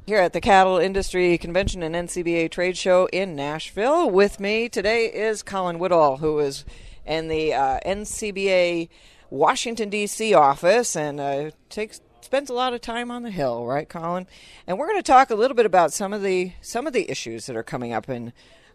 Here at the Cattle Industry Convention and NCBA Trade Show in Nashville. With me today is Colin Woodall, who is in the NCBA Washington, D.C. office and spends a lot of time on the Hill, right, Colin? And we're going to talk a little bit about some of the issues that are coming up in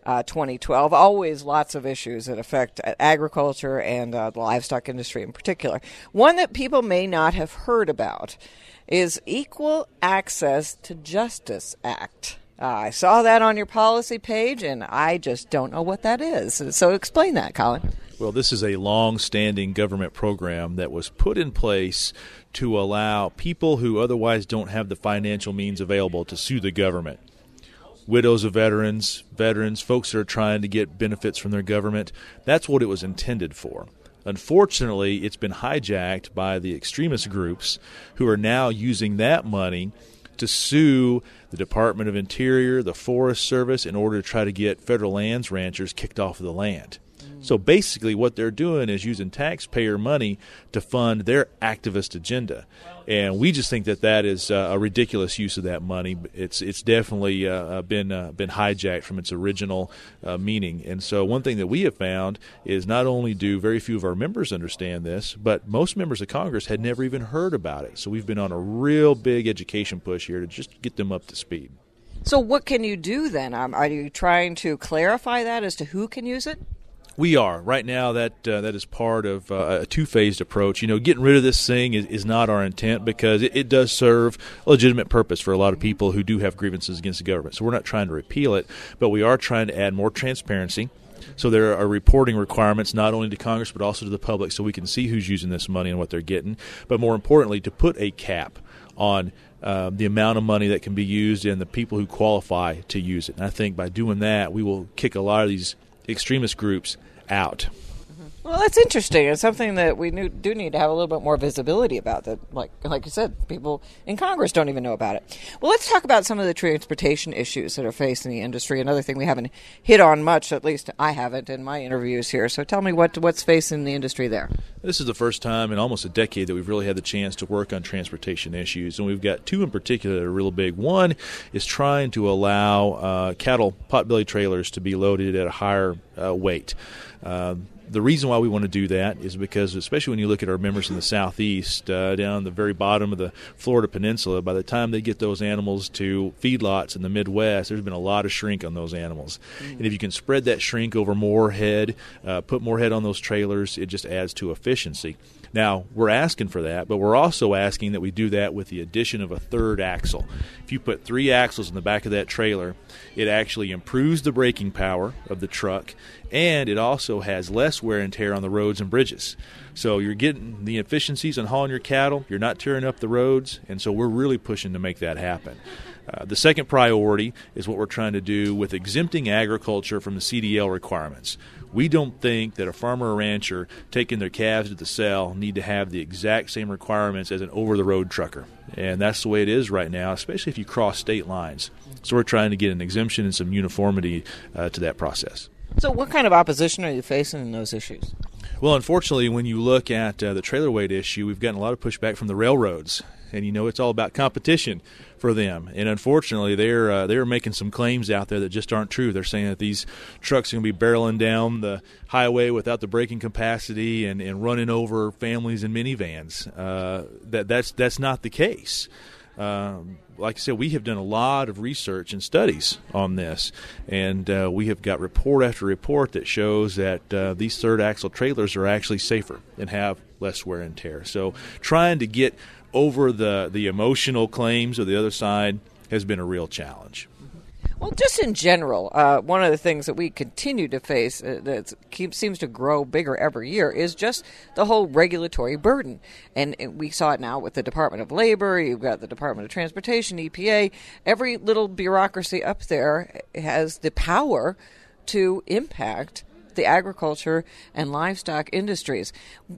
2012. Always lots of issues that affect agriculture and the livestock industry in particular. One that people may not have heard about is Equal Access to Justice Act. I saw that on your policy page, and I just don't know what that is. So explain that, Colin. Well, this is a long-standing government program that was put in place to allow people who otherwise don't have the financial means available to sue the government. Widows of veterans, folks that are trying to get benefits from their government. That's what it was intended for. Unfortunately, it's been hijacked by the extremist groups who are now using that money to sue the Department of Interior, the Forest Service, in order to try to get federal lands ranchers kicked off of the land. So basically what they're doing is using taxpayer money to fund their activist agenda. And we just think that is a ridiculous use of that money. It's definitely been hijacked from its original meaning. And so one thing that we have found is not only do very few of our members understand this, but most members of Congress had never even heard about it. So we've been on a real big education push here to just get them up to speed. So what can you do then? Are you trying to clarify that as to who can use it? We are. Right now, that is part of a two-phased approach. You know, getting rid of this thing is not our intent because it does serve a legitimate purpose for a lot of people who do have grievances against the government. So we're not trying to repeal it, but we are trying to add more transparency. So there are reporting requirements not only to Congress but also to the public so we can see who's using this money and what they're getting. But more importantly, to put a cap on the amount of money that can be used and the people who qualify to use it. And I think by doing that, we will kick a lot of these extremist groups out. Well, that's interesting. It's something that we do need to have a little bit more visibility about. That, like you said, people in Congress don't even know about it. Well, let's talk about some of the transportation issues that are facing the industry. Another thing we haven't hit on much, at least I haven't in my interviews here. So tell me what's facing the industry there. This is the first time in almost a decade that we've really had the chance to work on transportation issues, and we've got two in particular that are real big. One is trying to allow cattle potbelly trailers to be loaded at a higher weight. The reason why we want to do that is because, especially when you look at our members in the southeast, down the very bottom of the Florida Peninsula, by the time they get those animals to feedlots in the Midwest, there's been a lot of shrink on those animals. And if you can spread that shrink over more head, put more head on those trailers, it just adds to efficiency. Now, we're asking for that, but we're also asking that we do that with the addition of a third axle. If you put 3 axles in the back of that trailer, it actually improves the braking power of the truck, and it also has less wear and tear on the roads and bridges. So you're getting the efficiencies on hauling your cattle, you're not tearing up the roads, and so we're really pushing to make that happen. The second priority is what we're trying to do with exempting agriculture from the CDL requirements. We don't think that a farmer or rancher taking their calves to the sale need to have the exact same requirements as an over-the-road trucker. And that's the way it is right now, especially if you cross state lines. So we're trying to get an exemption and some uniformity to that process. So what kind of opposition are you facing in those issues? Well, unfortunately, when you look at the trailer weight issue, we've gotten a lot of pushback from the railroads. And, you know, it's all about competition for them. And unfortunately, they're making some claims out there that just aren't true. They're saying that these trucks are going to be barreling down the highway without the braking capacity and running over families in minivans. That's not the case. Like I said, we have done a lot of research and studies on this, and we have got report after report that shows that these third axle trailers are actually safer and have less wear and tear. So trying to get over the emotional claims of the other side has been a real challenge. Well, just in general, one of the things that we continue to face that seems to grow bigger every year is just the whole regulatory burden. And we saw it now with the Department of Labor, you've got the Department of Transportation, EPA. Every little bureaucracy up there has the power to impact the agriculture and livestock industries.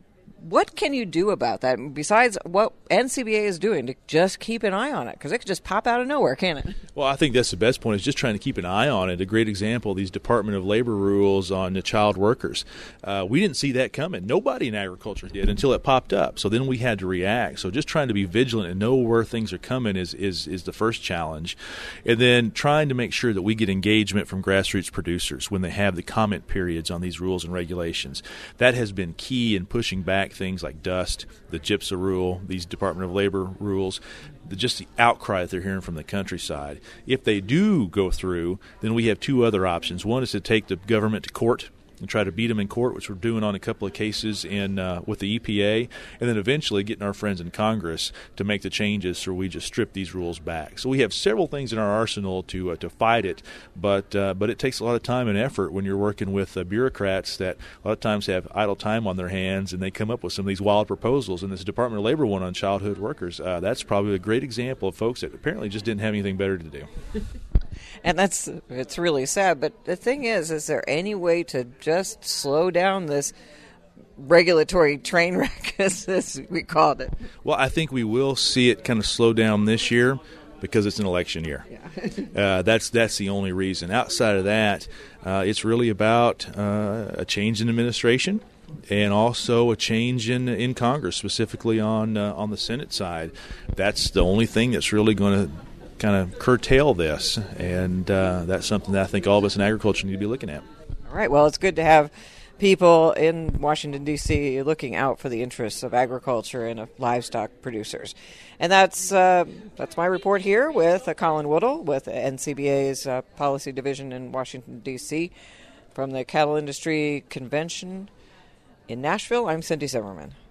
What can you do about that besides what NCBA is doing to just keep an eye on it? Because it could just pop out of nowhere, can't it? Well, I think that's the best point, is just trying to keep an eye on it. A great example, these Department of Labor rules on the child workers. We didn't see that coming. Nobody in agriculture did until it popped up. So then we had to react. So just trying to be vigilant and know where things are coming is the first challenge. And then trying to make sure that we get engagement from grassroots producers when they have the comment periods on these rules and regulations. That has been key in pushing back things like dust, the GIPSA rule, these Department of Labor rules, just the outcry that they're hearing from the countryside. If they do go through, then we have two other options. One is to take the government to court and try to beat them in court, which we're doing on a couple of cases with the EPA, and then eventually getting our friends in Congress to make the changes so we just strip these rules back. So we have several things in our arsenal to fight it, but it takes a lot of time and effort when you're working with bureaucrats that a lot of times have idle time on their hands, and they come up with some of these wild proposals. And this Department of Labor one on childhood workers, that's probably a great example of folks that apparently just didn't have anything better to do. And it's really sad. But the thing is there any way to just slow down this regulatory train wreck, as we called it? Well, I think we will see it kind of slow down this year because it's an election year. Yeah. That's the only reason. Outside of that, it's really about a change in administration and also a change in Congress, specifically on the Senate side. That's the only thing that's really going to kind of curtail this, and that's something that I think all of us in agriculture need to be looking at. All right. Well, it's good to have people in Washington, D.C. looking out for the interests of agriculture and of livestock producers. And that's my report here with Colin Woodall with NCBA's Policy Division in Washington, D.C. From the Cattle Industry Convention in Nashville, I'm Cindy Zimmerman.